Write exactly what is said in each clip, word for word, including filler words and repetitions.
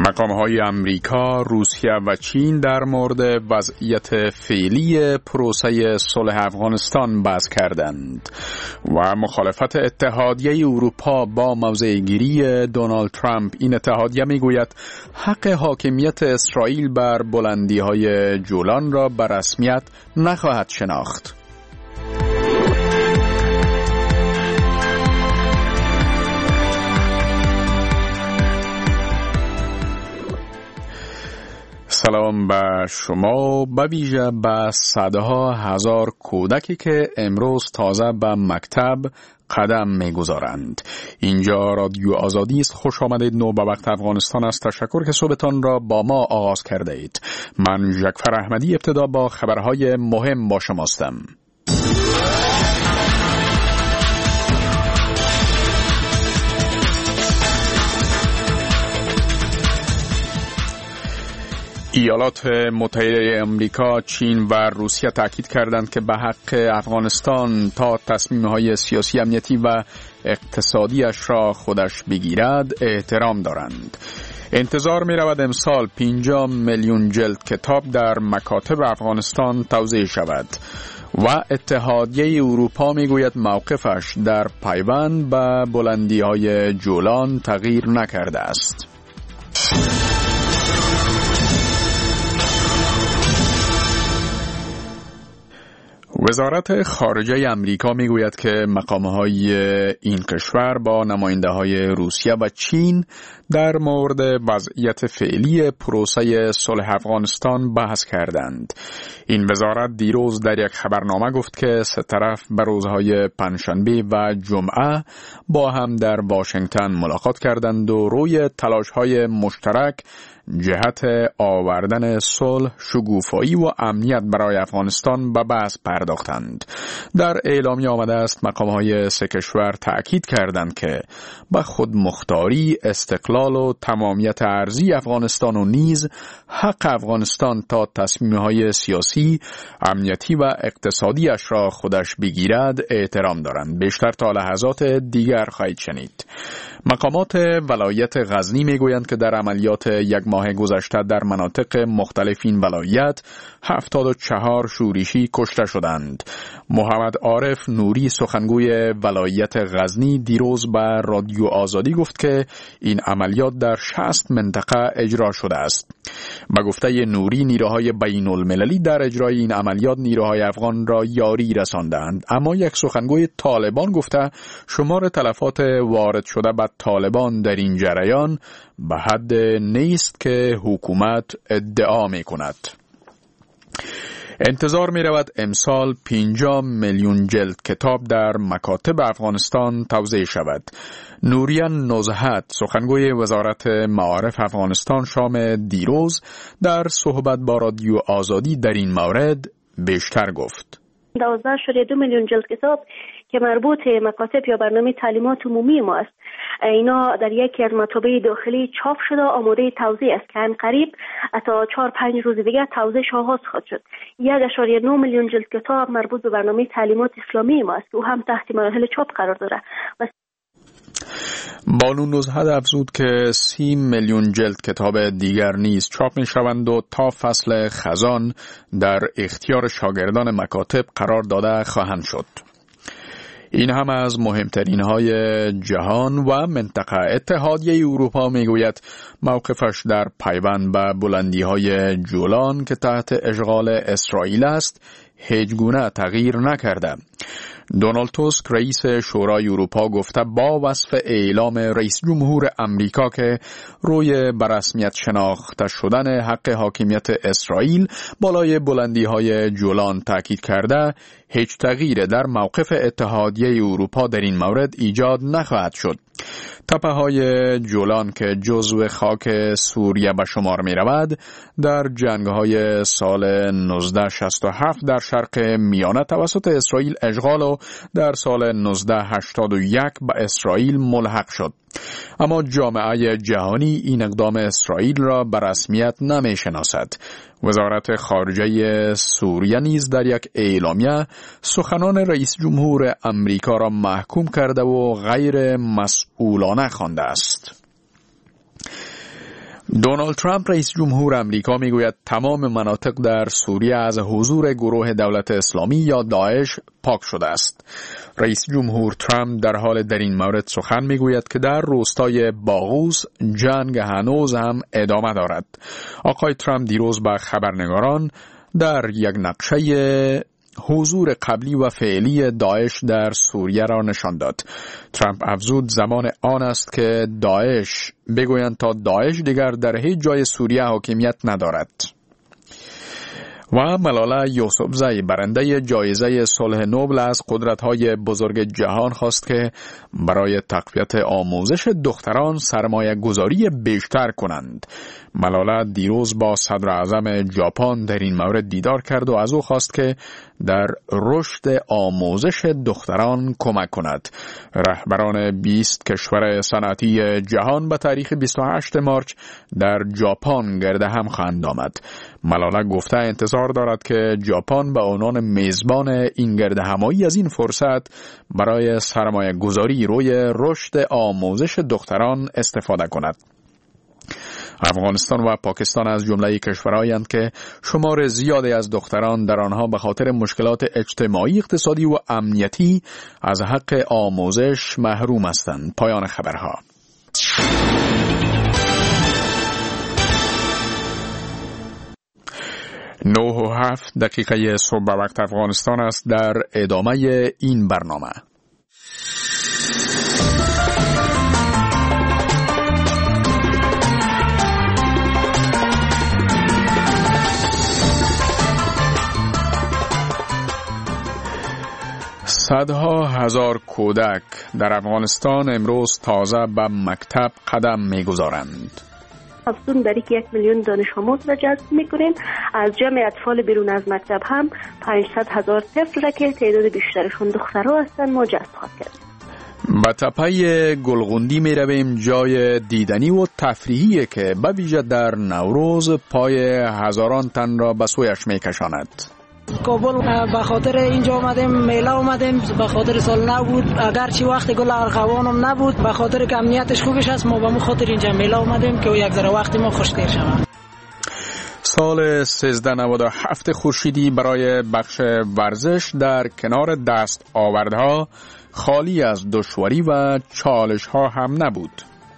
مقام‌های امریکا، روسیه و چین در مورد وضعیت فعلی پروسه صلح افغانستان بحث کردند و مخالفت اتحادیه اروپا با موضع‌گیری دونالد ترامپ. این اتحادیه میگوید حق حاکمیت اسرائیل بر بلندی‌های جولان را به رسمیت نخواهد شناخت. سلام به شما، به ویژه به صدها هزار کودکی که امروز تازه به مکتب قدم می‌گذارند. اینجا رادیو آزادی است. خوش آمدید. نو به وقت افغانستان است. تشکر که صبحتان را با ما آغاز کرده اید. من ژکفر احمدی ابتدا با خبرهای مهم با شماستم. ایالات متحده امریکا، چین و روسیه تاکید کردند که به حق افغانستان تا تصمیم‌های سیاسی، امنیتی و اقتصادیش را خودش بگیرد احترام دارند. انتظار می رود امسال پنجاه میلیون جلد کتاب در مکاتب افغانستان توزیع شود و اتحادیه اروپا می گوید موقفش در پیوند به بلندی‌های جولان تغییر نکرده است. وزارت خارجه امریکا میگوید که مقام‌های این کشور با نماینده‌های روسیه و چین در مورد وضعیت فعلی پروسه صلح افغانستان بحث کردند. این وزارت دیروز در یک خبرنامه گفت که سه طرف به روزهای پنجشنبه و جمعه با هم در واشنگتن ملاقات کردند و روی تلاش‌های مشترک جهت آوردن صلح، شکوفایی و امنیت برای افغانستان به بحث پرداختند. در اعلامیه آمده است مقام‌های سه کشور تأکید کردند که به خودمختاری، استقلال و تمامیت ارضی افغانستان و نیز حق افغانستان تا تصمیم‌های سیاسی، امنیتی و اقتصادیش را خودش بگیرد احترام دارند. بیشتر تا لحظات دیگر خواهید شنید. مقامات ولایت غزنی میگویند که در عملیات یک ماه گذشته در مناطق مختلف این ولایت هفتاد و چهار شورشی کشته شدند. محمد عارف نوری سخنگوی ولایت غزنی دیروز به رادیو آزادی گفت که این عملیات در شصت منطقه اجرا شده است. به گفته نوری نیروهای بین المللی در اجرای این عملیات نیروهای افغان را یاری رساندند، اما یک سخنگوی طالبان گفته شمار تلفات وارد شده به طالبان در این جریان به حد نیست که حکومت ادعا می کند. انتظار می رود امسال پنجاه میلیون جلد کتاب در مکاتب افغانستان توزیع شود. نوریان نزهت سخنگوی وزارت معارف افغانستان شام دیروز در صحبت با رادیو آزادی در این مورد بیشتر گفت. دوازده ممیز دو میلیون جلد کتاب که مربوط مکاتب یا برنامه تعلیمات عمومی ما است، اینا در یکی از مطابع داخلی چاپ شده آماده توزیع است که ان قریب تا چهار پنج روز دیگه توزیعش آغاز خواهد شد. یک ممیز نه میلیون جلد کتاب مربوط به برنامه تعلیمات اسلامی ما است که او هم تحت مراحل چاپ قرار داره. بانو نزهت افزود که سی میلیون جلد کتاب دیگر نیز چاپ می شوند و تا فصل خزان در اختیار شاگردان مکاتب قرار داده خواهند شد. این هم از مهمترین های جهان و منطقه. اتحادیه اروپا می گوید موقفش در پیوند به بلندی های جولان که تحت اشغال اسرائیل است هیچ گونه تغییر نکرده. دونالد توسک رئیس شورای اروپا گفته با وصف اعلام رئیس جمهور امریکا که روی به رسمیت شناخته شدن حق حاکمیت اسرائیل بالای بلندی های جولان تاکید کرده هیچ تغییر در موقف اتحادیه اروپا در این مورد ایجاد نخواهد شد. تپه های جولان که جزو خاک سوریه به شمار می رود در جنگ های سال نوزده شصت و هفت در شرق میانه توسط اسرائیل اشغال و در سال نوزده هشتاد و یک به اسرائیل ملحق شد. اما جامعه جهانی این اقدام اسرائیل را به رسمیت نمی شناسد. وزارت خارجه سوریه نیز در یک اعلامیه سخنان رئیس جمهور امریکا را محکوم کرده و غیر مسئولانه خوانده است. دونالد ترامپ رئیس جمهور امریکا میگوید تمام مناطق در سوریه از حضور گروه دولت اسلامی یا داعش پاک شده است. رئیس جمهور ترامپ در حال در این مورد سخن میگوید که در روستای باغوس جنگ هنوز هم ادامه دارد. آقای ترامپ دیروز به خبرنگاران در یک نقشه حضور قبلی و فعلی داعش در سوریه را نشان داد. ترامپ افزود زمان آن است که داعش بگویند تا داعش دیگر در هیچ جای سوریه حاکمیت ندارد. و ملاله یوسفزئی برنده جایزه صلح نوبل از قدرت‌های بزرگ جهان خواست که برای تقویت آموزش دختران سرمایه گذاری بیشتر کنند. ملاله دیروز با صدر اعظم ژاپن در این مورد دیدار کرد و از او خواست که در رشد آموزش دختران کمک کند. رهبران بیست کشور صنعتی جهان به تاریخ بیست و هشتم مارس در ژاپن گرد هم خواهند آمد. ملاله گفته انتظار دارد که ژاپن به عنوان میزبان این گرد همایی از این فرصت برای سرمایه گذاری روی رشد آموزش دختران استفاده کند. افغانستان و پاکستان از جمله کشورهایند که شمار زیادی از دختران در آنها به خاطر مشکلات اجتماعی، اقتصادی و امنیتی از حق آموزش محروم هستند. پایان خبرها. نه و هفت دقیقه صبح وقت افغانستان است. در ادامه این برنامه صدها هزار کودک در افغانستان امروز تازه به مکتب قدم می‌گذارند. افزون بر یک میلیون دانش آموز را جذب می‌کنیم. از جمع اطفال بیرون از مکتب هم پانصد هزار طفل را که تعداد بیشترشون دخترها هستند ما جذب خواهد کرد. به تپه گلغوندی می رویم، جای دیدنی و تفریحی که به ویژه در نوروز پای هزاران تن را به سویش می کشاند. کابل به خاطر اینجا آمدیم، میله آمدیم، به خاطر سال نو بود، اگرچه وقت گل ارغوانم نبود، به خاطر که امنیتش خوبش است ما به مو خاطر اینجا میله آمدیم که یک ذره وقت ما خوشتر شود. سال سیزده نود و هفت خورشیدی برای بخش ورزش در کنار دست آوردها خالی از دشواری و چالش ها هم نبود.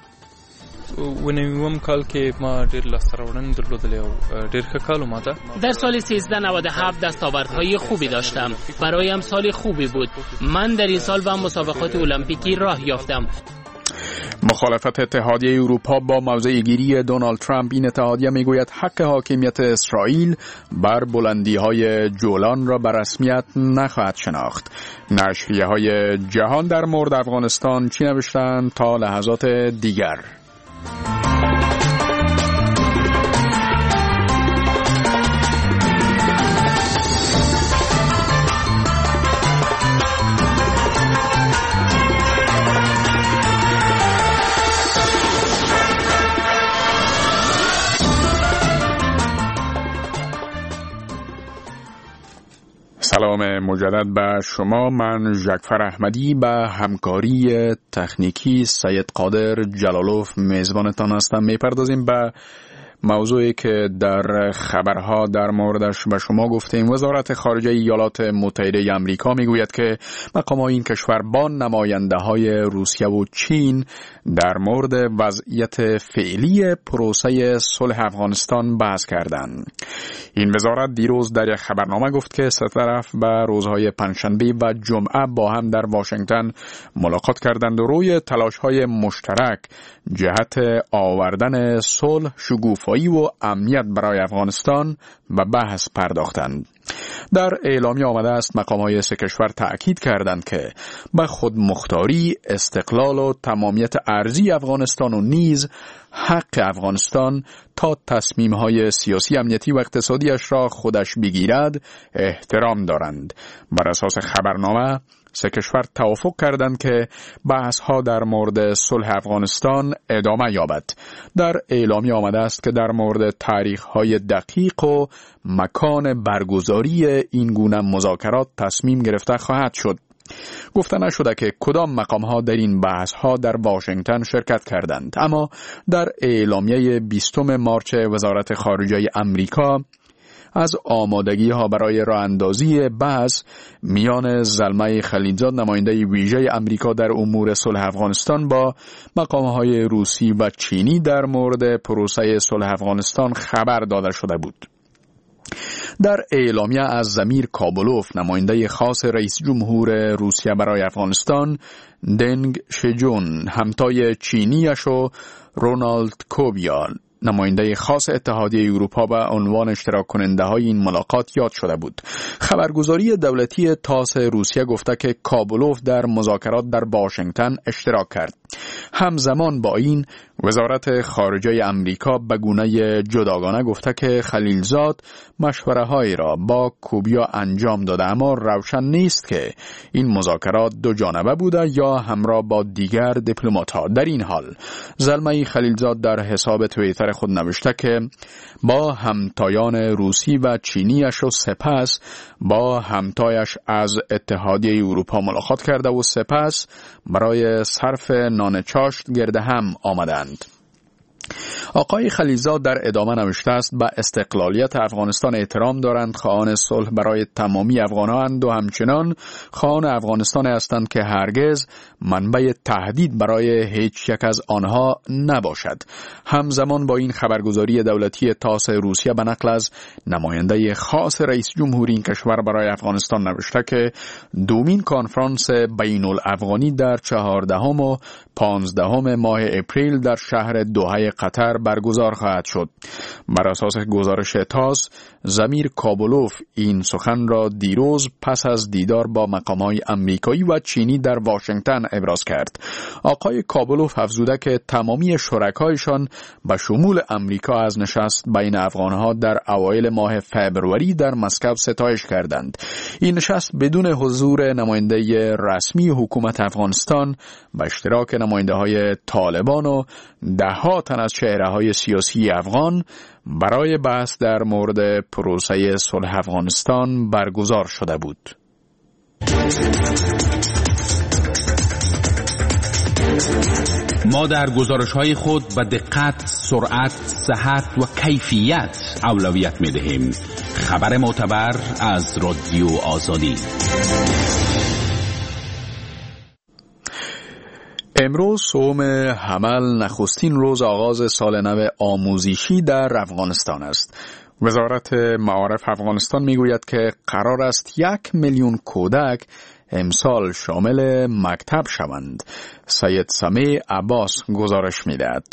ونویم کال که ما ډیر لاسته راوړنې درلودلې او ډیر ښه کال اومده. در سال سیزده نود و هفت دستاوردهای خوبی داشتم. برایم سال خوبی بود. من در این سال به مسابقات المپیکی راه یافتم. مخالفت اتحادیه اروپا با موضع گیری دونالد ترامپ. این اتحادیه میگوید حق حاکمیت اسرائیل بر بلندی های جولان را به رسمیت نخواهد شناخت. نشریه های جهان در مورد افغانستان چی نوشتند؟ تا لحظات دیگر. سلام مجدد به شما. من ژکفر احمدی به همکاری تکنیکی سید قادر جلالوف میزبانتان هستم. میپردازیم به موضوعی که در خبرها در موردش به شما گفتیم. وزارت خارجه ایالات متحده آمریکا میگوید که مقامات این کشور با نماینده های روسیه و چین در مورد وضعیت فعلی پروسه صلح افغانستان بحث کردند. این وزارت دیروز در یک خبرنامه گفت که سه طرف به روزهای پنجشنبه و جمعه با هم در واشنگتن ملاقات کردند و روی تلاش‌های مشترک جهت آوردن صلح، شکوفایی و امنیت برای افغانستان به بحث پرداختند. در اعلامیه آمده است مقام‌های سه کشور تأکید کردند که به خودمختاری، استقلال و تمامیت ارضی افغانستان و نیز حق افغانستان تا تصمیم‌های سیاسی، امنیتی و اقتصادیش را خودش بگیرد احترام دارند. بر اساس خبرنامه سه کشور توافق کردند که بحث‌ها در مورد صلح افغانستان ادامه یابد. در اعلامیه آمده است که در مورد تاریخ‌های دقیق و مکان برگزاری این گونه مذاکرات تصمیم گرفته خواهد شد. گفته نشده که کدام مقام‌ها در این بحث‌ها در واشنگتن شرکت کردند، اما در اعلامیه بیستم مارس وزارت خارجه آمریکا از آمادگی ها برای راه اندازی بحث میان زلمه خلیلزاد نماینده ویژه امریکا در امور صلح افغانستان با مقام‌های روسی و چینی در مورد پروسه صلح افغانستان خبر داده شده بود. در اعلامیه از زمیر کابلوف نماینده خاص رئیس جمهور روسیه برای افغانستان، دنگ شجون همتای چینیش و رونالد کوبیال نماینده خاص اتحادیه اروپا به عنوان اشتراک کننده های این ملاقات یاد شده بود. خبرگزاری دولتی تاس روسیه گفته که کابلوف در مذاکرات در واشنگتن اشتراک کرد. همزمان با این وزارت خارجه امریکا به گونه جداگانه گفته که خلیلزاد مشوره هایی را با کوبیا انجام داده، اما روشن نیست که این مذاکرات دو جانبه بوده یا همراه با دیگر دیپلمات ها. در این حال زلمه خلیلزاد در حساب توییتر خود نوشته که با همتایان روسی و چینیش و سپس با همتایش از اتحادیه اروپا ملاقات کرده و سپس برای صرف نان چاشت گرد هم آمدند. آقای خلیلزاد در ادامه نوشته است به استقلالیت افغانستان احترام دارند، خواهان صلح برای تمامی افغانان و همچنان خواهان افغانستان هستند که هرگز منبع تهدید برای هیچ یک از آنها نباشد. همزمان با این خبرگزاری دولتی تاس روسیه به نقل از نماینده خاص رئیس جمهور این کشور برای افغانستان نوشته که دومین کنفرانس بین الافغانی در چهاردهم و پانزدهم ماه اپریل در شهر دوحه قطر برگزار خواهد شد. بر اساس گزارش تاس، زمیر کابلوف این سخن را دیروز پس از دیدار با مقام‌های آمریکایی و چینی در واشنگتن ابراز کرد. آقای کابلوف افزوده که تمامی شرکایشان به شمول امریکا از نشست بین افغانها در اوایل ماه فبروری در مسکو ستایش کردند. این نشست بدون حضور نماینده رسمی حکومت افغانستان با اشتراک نماینده‌های طالبان و ده‌ها تن از چهره‌های سیاسی افغان برای بحث در مورد پروسه صلح افغانستان برگزار شده بود. ما در گزارش‌های خود به دقت، سرعت، صحت و کیفیت اولویت می‌دهیم. خبر معتبر از رادیو آزادی. امروز سوم حمل نخستین روز آغاز سال نو آموزشی در افغانستان است. وزارت معارف افغانستان میگوید که قرار است یک میلیون کودک امسال شامل مکتب شوند. سید سمیع عباس گزارش میدهد.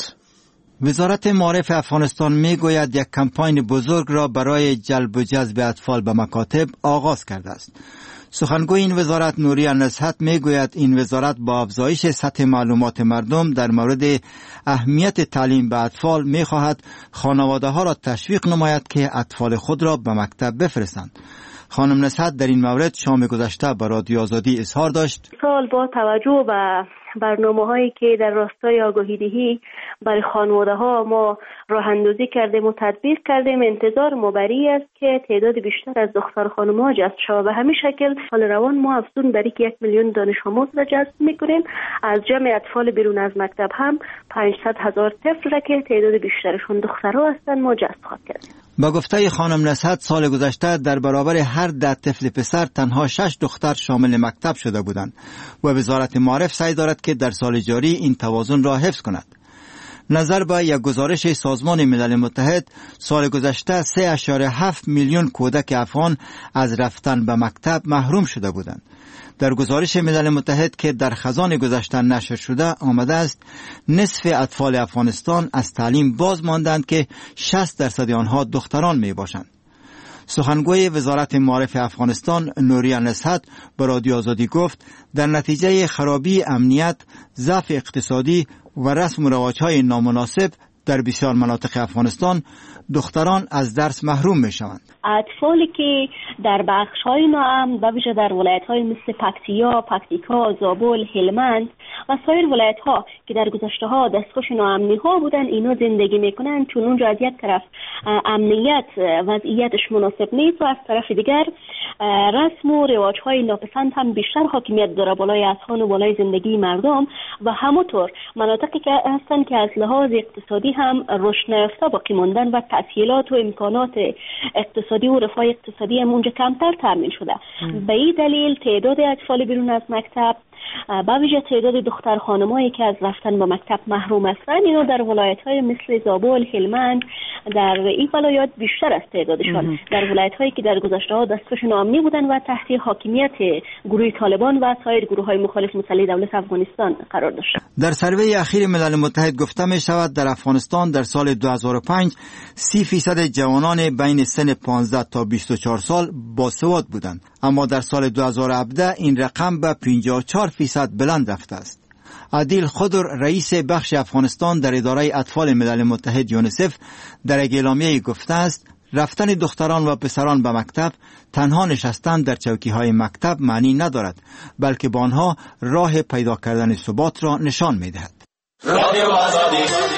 وزارت معارف افغانستان میگوید یک کمپاین بزرگ را برای جلب و جذب اطفال به مکاتب آغاز کرده است. سخنگوی این وزارت نوری نصحت میگوید این وزارت با افزایش سطح معلومات مردم در مورد اهمیت تعلیم به اطفال میخواهد خانواده ها را تشویق نماید که اطفال خود را به مکتب بفرستند. خانم نصحت در این مورد شام گذشته به رادیو آزادی اظهار داشت: سال با توجه به برنامه هایی که در راستای آگاهی دهی برای خانواده ها ما راه اندازی کردیم و تطبیق کردیم، انتظار ما بری است که تعداد بیشتر از دختر خانم ها جذب شود. به همین شکل سال روان ما افزون بر یک میلیون دانش آموز را جذب میکنیم. از جمع اطفال بیرون از مکتب هم پانصد هزار طفل را که تعداد بیشترشون دخترها هستند ما جذب خواهیم کرد. با گفته خانم نصحت سال گذشته در برابر هر ده طفل پسر تنها شش دختر شامل مکتب شده بودند و وزارت معارف سعی دارد که در سال جاری این توازن را حفظ کند. نظر به یک گزارش سازمان ملل متحد سال گذشته سه اشاره هفت میلیون کودک افغان از رفتن به مکتب محروم شده بودند. در گزارش ملل متحد که در خزان گذشته نشر شده آمده است نصف اطفال افغانستان از تعلیم باز ماندند که شصت درصد آنها دختران می باشند. سخنگوی وزارت معارف افغانستان نوری نصحت به رادیو آزادی گفت در نتیجه خرابی امنیت، ضعف اقتصادی و رسم و رواج‌های نامناسب در بسیار مناطق افغانستان دختران از درس محروم می شوند. اطفالی که در بخش‌های ناامن و ویژه در ولایت‌های مثل پکتیا، پکتیکا، زابل، هلمند و سایر ولایت ها که در گذشته ها دستخوش ناامنی ها بودن اینا زندگی میکنن، چون اونجا از یک طرف امنیت وضعیتش مناسب نیست و از طرف دیگر رسم و رواج های ناپسند هم بیشتر حاکمیت داره بالای اذهان و بالای زندگی مردم و همونطور مناطقی که هستن که از لحاظ اقتصادی هم رشد نیافته باقی موندن و تسهیلات و امکانات اقتصادی و رفاه اقتصادی هم اونجا کمتر تامین شده. به این دلیل تعداد اطفال بیرون از مکتب، با ویژه تعداد دختر خانمایی که از رفتن به مکتب محروم هستند، اینا در ولایت‌های مثل زابل، هلمند در این ولایات بیشتر از تعدادشان در ولایت‌هایی که در گذشته دستخوش ناامنی بودند و تحت حاکمیت گروه طالبان و سایر گروه‌های مخالف مسلح دولت افغانستان قرار داشتند. در سروی اخیر ملل متحد گفته می شود در افغانستان در سال دو هزار و پنج سی فیصد جوانان بین سن پانزده تا بیست و چهار سال باسواد بودند، اما در سال دو هزار و هفده این رقم به پنجاه و چهار فیصد بلند رفته است. عادل خضر رئیس بخش افغانستان در اداره اطفال ملل متحد یونیسف در یک اعلامیه گفته است رفتن دختران و پسران به مکتب تنها نشستن در چوکی‌های مکتب معنی ندارد، بلکه با آنها راه پیدا کردن ثبات را نشان می‌دهد. رادیو آزادی.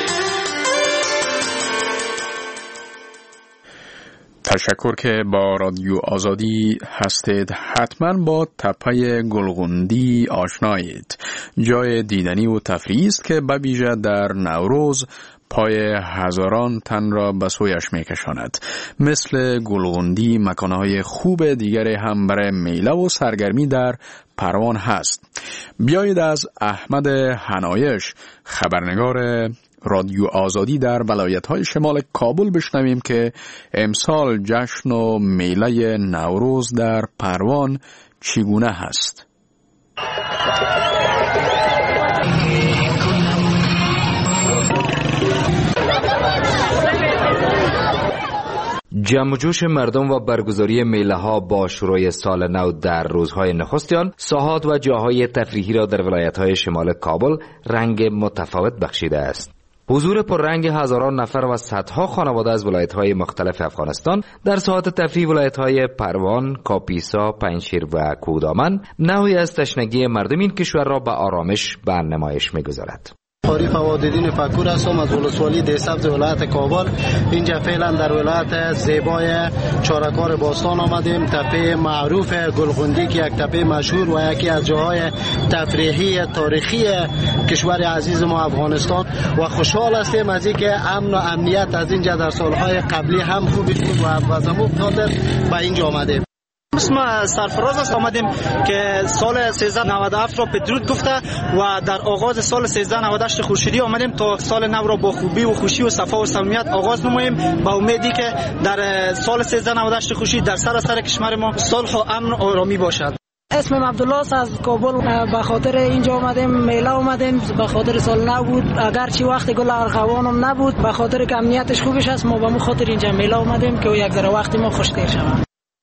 تشکر که با رادیو آزادی هستید. حتما با تپه گلغوندی آشنایید. جای دیدنی و تفریحی است که به ویژه در نوروز پای هزاران تن را به سویش میکشاند. مثل گلغوندی مکانهای خوب دیگری هم برای میله و سرگرمی در پروان هست. بیایید از احمد حنایش خبرنگار رادیو آزادی در ولایت‌های شمال کابل بشنویم که امسال جشن و میله نوروز در پروان چگونه هست. جمع و جوش مردم و برگزاری میله ها با شروع سال نو در روزهای نخستیان ساحات و جاهای تفریحی را در ولایت‌های شمال کابل رنگ متفاوت بخشیده است. حضور پررنگ هزاران نفر و صدها خانواده از ولایت‌های مختلف افغانستان در ساحات تفریحی ولایت‌های پروان، کاپیسا، پنجشیر و کوهدامن نوعی از تشنگی مردم این کشور را به آرامش به نمایش می‌گذارد. قاری فواددین فکور هستم از ولسوالی دیسبز ولایت کابل. اینجا فعلا در ولایت زیبای چارکار باستان آمدیم. تپه معروف گلغوندی که یک تپه مشهور و یکی از جاهای تفریحی تاریخی کشور عزیز ما افغانستان و خوشحال هستیم از اینکه امن و امنیت از اینجا در سالهای قبلی هم خوبی بود و از همون خاطر به اینجا آمدیم. اسم سرفراز است. آمدیم که سال سیزده نود و هفت را بدرود گفته و در آغاز سال سیزده نود و هشت خورشیدی آمدیم تا سال نو را با خوبی و خوشی و صفا و صمیمیت آغاز نماییم با امیدی که در سال سیزده نود و هشت خورشید در سراسر کشور ما صلح و امن و آرامی باشد. اسمم عبدالله است. از کابل به خاطر اینجا آمدیم، میله آمدیم، به خاطر سال نو بود. اگرچه وقت گل ارغوانم نبود به خاطر که امنیتش خوبش است ما به مو خاطر اینجا میله آمدیم که یک ذره وقت ما خوشتر شود.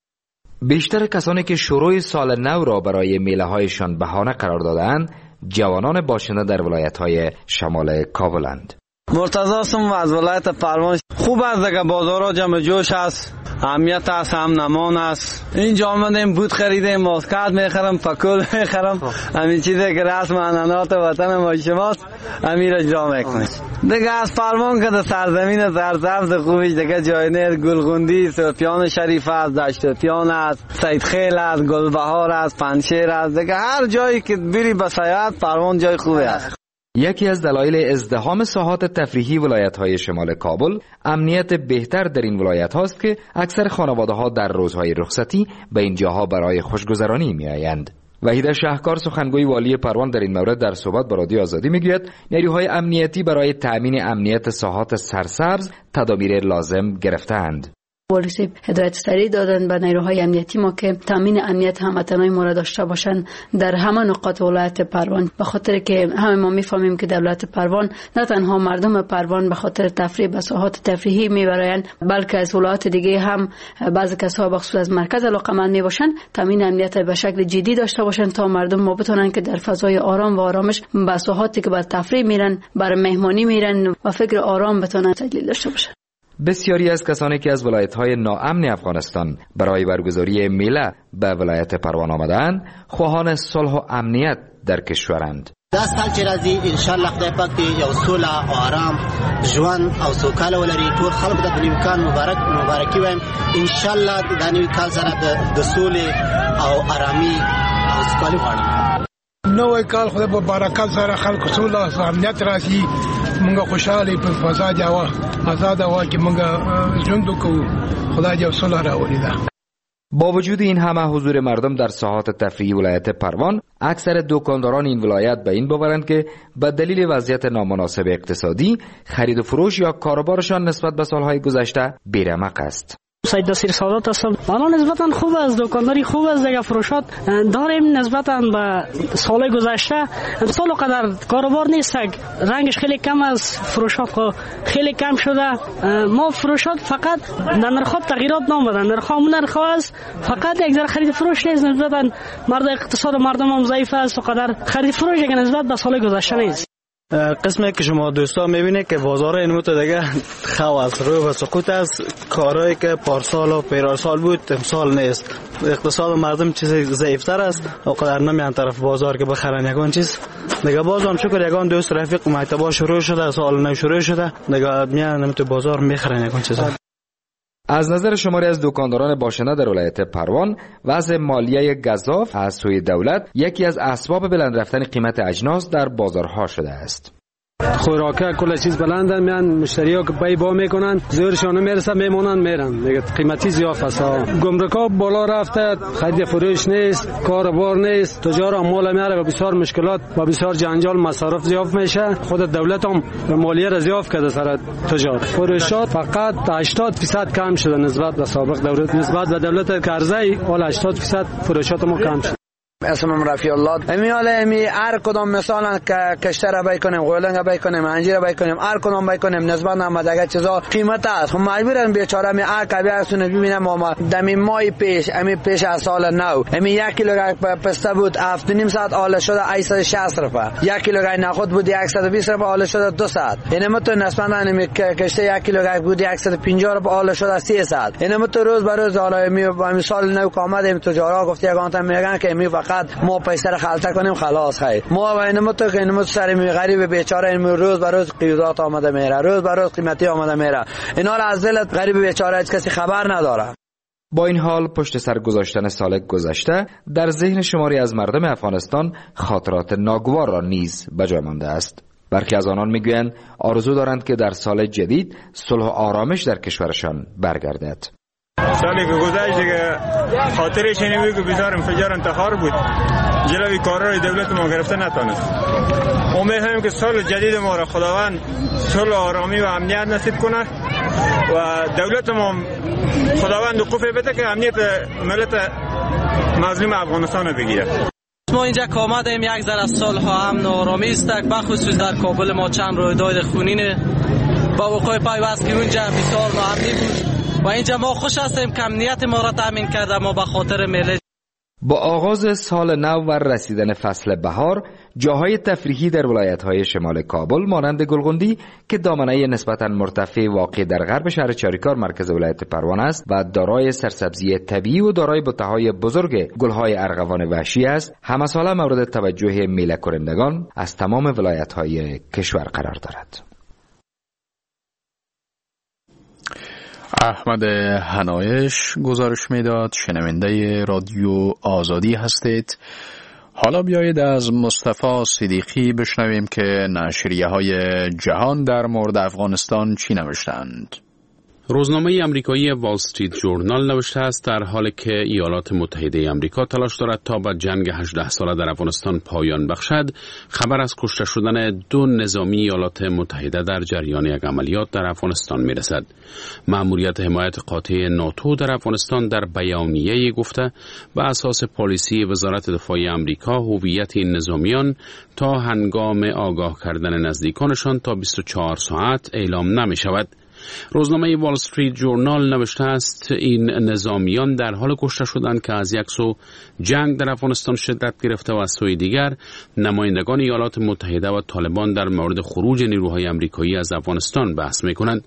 بیشتر کسانی که شروع سال نو را برای میله هایشان بهانه قرار دادند جوانان باشنده در ولایت های شمال کابلند. مرتضی هستم از ولایت پروان. خوب است دیگه، بازارها جمع جوش است، امنیت است، امن امان است. اینجا آمدیم بود خریدیم، ماسکت میخرم، پکول میخرم، همین چیزی که رسم عنعنات وطن ما شماست همین اجرا میکنیم. دیگه از پروان که در سرزمین سرسبز خوبی دیگه جای نیست. گلغوندی، سوپیان شریف است، دشتوپیان است، سیدخیل است، گلبهار است، پنجشیر است. دیگه هر جایی که بری به سیاحت پروان جای خوبی است. یکی از دلایل ازدحام ساحات تفریحی ولایت‌های شمال کابل امنیت بهتر در این ولایت هاست که اکثر خانواده‌ها در روزهای رخصتی به این جاها برای خوشگذرانی می‌آیند. وحید شهکار سخنگوی والی پروان در این مورد در صحبت با رادیو آزادی میگوید نیروهای امنیتی برای تأمین امنیت ساحات سرسبز تدابیر لازم گرفتند. پلیس هدایت سریع دادن به نیروهای امنیتی ما که تامین امنیت هموطنان ما را داشته باشند در همه نقاط ولایت پروان، به خاطر که همه ما میفهمیم که دولت پروان نه تنها مردم پروان به خاطر تفریح به ساحات تفریحی میبرند، بلکه از ولایات دیگه هم بعضی کسا بخصوص از مرکز علاقمند میباشند تامین امنیت به شکل جدی داشته باشند تا مردم ما بتونن که در فضای آرام و آرامش به ساحاتی که برای تفریح میرن، برای مهمانی میرن و فکر آرام بتونن تجلیل داشته باشند. بسیاری از کسانی که از ولایت‌های ناامن افغانستان برای برگزاری میله به ولایت پروان آمدند، خواهان صلح و امنیت در کشورند. داس کال چې راځي ان شاء الله خدای پاک دې یو سوله او آرام ژوند او سوکاله ولري. ټول خلک د نوي کال مبارک مبارکي وایم. ان شاء الله د نوي کال سره د سولې او آرامي او سوکالي غواړم. نوی کال خدای په برکت سره خلکو سوله او امنیت راشي. موږ خوشاله په فضا جوه آزاد هوا کې موږ ژوند وکړو. خدای دې سوله راوړي. با وجود این همه حضور مردم در ساحات تفریحی ولایت پروان، اکثر دکانداران این ولایت به این باورند که به دلیل وضعیت نامناسب اقتصادی، خرید و فروش یا کاروبارشان نسبت به سالهای گذشته بی‌رمق است. سید دستیر سادات هستم. الان نسبتا خوب است، دکانداری خوب است، دیگه فروشات داریم نسبتا به سال گذشته. امسال قدر کاروبار نیست، رنگش خیلی کم است، فروشات خیلی کم شده. ما فروشات فقط در نرخات تغییرات نامدن، نرخامون نرخ است، فقط یک ذره خرید فروش نیست. نسبتا مرد اقتصاد مردم هم ضعیف است و قدر خرید فروش دیگه نسبت به سال گذشته نیست. قسمی که شما دوستا میبینید که بازار این متو دیگه خو است، روی و سقوط است. کارهایی که پارسال و پیرارسال بود امسال نیست. اقتصاد مردم چیز ضعیفتر است و قدر نمیان طرف بازار که بخرن یگان چیز. دیگه باز هم شکر یگان دوست رفیق مکتبا شروع شده، سال نو شروع شده، دیگه میان تو بازار میخرن یگان چیز. از نظر شماری از دکانداران باشنده در ولایت پروان، وضع مالیه گزاف از سوی دولت یکی از اسباب بلند رفتن قیمت اجناس در بازارها شده است. خوراکه کل چیز بلنده، میان مشتریا که بای با میکنن، زورشان نمیرسه میمونن میرن دیگه. قیمتی زیاف است. گمرکا بالا رفته، خرید فروش نیست، کاروبار نیست، تجار هم مال میاره و بسیار مشکلات و بسیار جنجال، مصارف زیاف میشه. خود دولت هم مالیه را زیاف کرده سر تجار. فروشات فقط هشتاد درصد کم شده نسبت به سابق دولت. نسبت به دولت قرضه حالا هشتاد درصد فروشات ما کم شده. اسمم رفیع الله. امی حالا امی هر کدام مثلا که کشته را بای کنیم، غولنگ بای کنیم، انجیر بای کنیم، هر کدام بای کنیم نسبت نمادگه چیزا قیمت است. هم مجبورن بیچاره می هر کبی ارسونه ببینم ما دمی مای پیش امی پیش از سال نو امی یک کیلو پسته بود هفت و نیم ساعت آله شده هشتصد و شصت روپیه. یک کیلو نخود بود صد و بیست روپیه آله شده دو ساعت. اینه متو نسبت امی کشته یک کیلو بود صد و پنجاه روپیه آله شده سیصد. اینه متو روز به روز حالا امی سال نو آمد امی تجارا گفت یگان تا میگن که امی فقط ما پیسه را خلطه کنیم خلاص خیر. ما و اینم تو که اینم سر می غریب بیچاره این روز به روز قیمت آمده میره، روز به روز قیمتی آمده میره. اینا را از دل غریب بیچاره هیچ کسی خبر نداره. با این حال پشت سر گذاشتن سال گذشته در ذهن شماری از مردم افغانستان خاطرات ناگوار را نیز به جای مانده است. برخی از آنان میگویند آرزو دارند که در سال جدید صلح و آرامش در کشورشان برگردد. سالی که گذشت دیگه خاطرش اینه که بسیار انفجار انتحار بود، جلوی کارهای دولت ما گرفته نتونست. امیدواریم که سال جدید ما را خداوند صلح و آرامی و امنیت نصیب کنه و دولت ما خداوند وقوف بده که امنیت ملت مظلوم افغانستان رو بگیره. ما اینجا که آمدیم یک ذره صلح و امن و آرامی است، بخصوص در کابل ما چند رویداد خونین با وقوع پیوست که اونجا بسیار ناامنی بود و اینجا ما خوش هستیم که امنیت ما را تامین کرده. ما به خاطر ملی. با آغاز سال نو و رسیدن فصل بهار، جاهای تفریحی در ولایت‌های شمال کابل مانند گلغندی که دامنه نسبتاً مرتفع واقع در غرب شهر چاریکار مرکز ولایت پروان است و دارای سرسبزی طبیعی و دارای بوته‌های بزرگ گل‌های ارغوان وحشی است، همه ساله مورد توجه میله کنندگان از تمام ولایت‌های کشور قرار دارد. احمد حنایش گزارش میداد. شنونده رادیو آزادی هستید. حالا بیایید از مصطفی صدیقی بشنویم که نشریه های جهان در مورد افغانستان چی نوشتند. روزنامه امریکایی وال استریت ژورنال نوشته است در حالی که ایالات متحده آمریکا تلاش دارد تا به جنگ هجده ساله در افغانستان پایان بخشد، خبر از کشته شدن دو نظامی ایالات متحده در جریان یک عملیات در افغانستان میرسد. مأموریت حمایت قاطع ناتو در افغانستان در بیانیه‌ای گفته بر اساس پالیسی وزارت دفاع آمریکا هویت این نظامیان تا هنگام آگاه کردن نزدیکانشان تا بیست و چهار ساعت اعلام نمی شود. روزنامه وال استریت ژورنال نوشته است این نظامیان در حال کشته شدند که از یک سو جنگ در افغانستان شدت گرفته و از سوی دیگر نمایندگان ایالات متحده و طالبان در مورد خروج نیروهای آمریکایی از افغانستان بحث می‌کنند.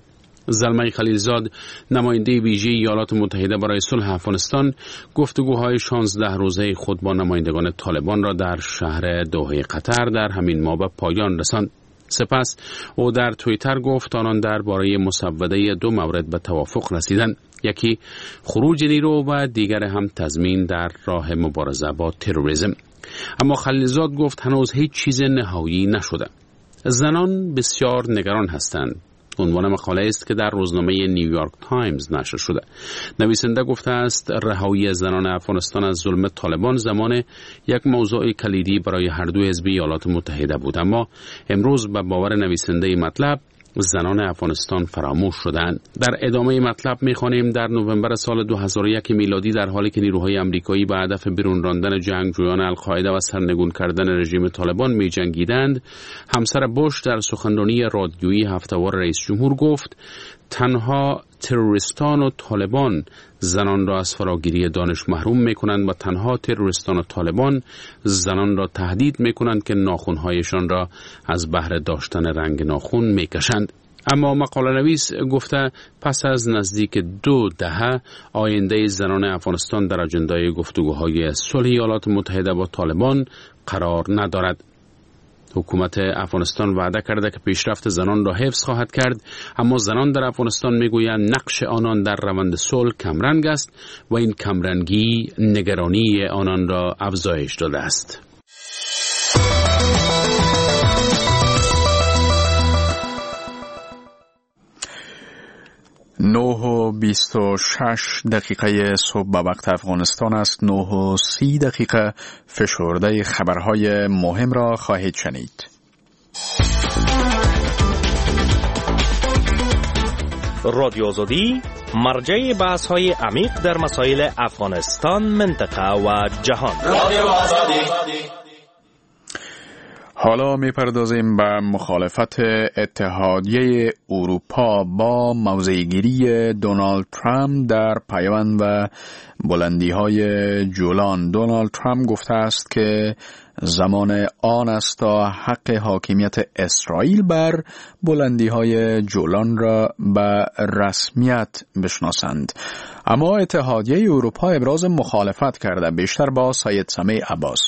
زلمه خلیلزاد، نماینده ویژه ایالات متحده برای صلح افغانستان، گفتگوهای شانزده روزه خود با نمایندگان طالبان را در شهر دوحه قطر در همین ماه به پایان رساند. سپس او در توییتر گفت آنان درباره مسوده دو مورد به توافق رسیدند. یکی خروج نیرو و دیگر هم تضمین در راه مبارزه با تروریسم. اما خلیلزاد گفت هنوز هیچ چیز نهایی نشده. زنان بسیار نگران هستند. عنوان مقاله است که در روزنامه نیویورک تایمز نشر شده. نویسنده گفته است رهایی زنان افغانستان از ظلم طالبان زمان یک موضوع کلیدی برای هر دو حزب ایالات متحده بود، اما امروز به باور نویسنده مطلب زنان افغانستان فراموش شدند. در ادامه مطلب می‌خوانیم در نوامبر سال دو هزار و یک میلادی در حالی که نیروهای آمریکایی به هدف بیرون راندن جنگجویان القاعده و سرنگون کردن رژیم طالبان می‌جنگیدند، همسر بوش در سخنرانی رادیویی هفته‌وار رئیس جمهور گفت تنها تروریستان و طالبان زنان را از فراگیری دانش محروم می‌کنند و تنها تروریستان و طالبان زنان را تهدید می‌کنند که ناخن‌هایشان را از بهر داشتن رنگ ناخن می‌کشند. اما مقاله نویس گفته پس از نزدیک دو دهه آینده زنان افغانستان در اجندای گفتگوهای صلح ایالات متحده با طالبان قرار ندارد. حکومت افغانستان وعده کرده که پیشرفت زنان را حفظ خواهد کرد، اما زنان در افغانستان میگویند نقش آنان در روند صلح کمرنگ است و این کمرنگی نگرانی آنان را افزایش داده است. نه و بیست و شش دقیقه صبح به وقت افغانستان است. نه و سی دقیقه فشرده خبرهای مهم را خواهید شنید. رادیو آزادی مرجع بحث های عمیق در مسائل افغانستان، منطقه و جهان. رادیو آزادی. حالا میپردازیم به مخالفت اتحادیه اروپا با موضع‌گیری دونالد ترامپ در پیوند و بلندی‌های جولان. دونالد ترامپ گفته است که زمان آن است تا حق حاکمیت اسرائیل بر بلندی‌های جولان را به رسمیت بشناسند. اما اتحادیه اروپا ابراز مخالفت کرده. بیشتر با سید سمیع عباس.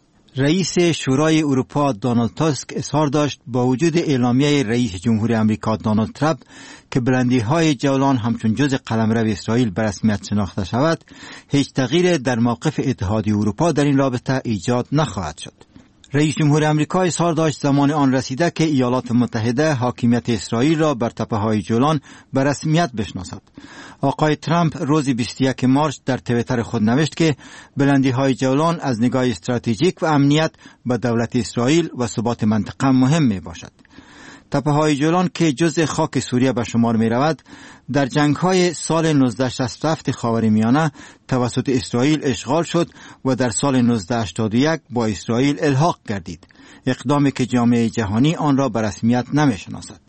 رئیس شورای اروپا دونالد تاسک اظهار داشت با وجود اعلامیه رئیس جمهور آمریکا دونالد ترامپ که بلندی‌های جولان همچون جزء قلمرو اسرائیل به رسمیت شناخته شود، هیچ تغییر در موقف اتحادیه اروپا در این رابطه ایجاد نخواهد شد. رئیس جمهور آمریکا اظهار داشت زمان آن رسیده که ایالات متحده حاکمیت اسرائیل را بر تپه‌های جولان به رسمیت بشناسد. آقای ترامپ روز بیست و یکم مارس در توییتر خود نوشت که بلندی‌های جولان از نگاه استراتژیک و امنیت به دولت اسرائیل و ثبات منطقه مهم می باشد. تپه‌های جولان که جزء خاک سوریه به شمار می رود، در جنگ‌های سال نوزده شصت و هفت خاورمیانه توسط اسرائیل اشغال شد و در سال نوزده هشتاد و یک با اسرائیل الحاق گردید، اقدامی که جامعه جهانی آن را به رسمیت نمی‌شناسد.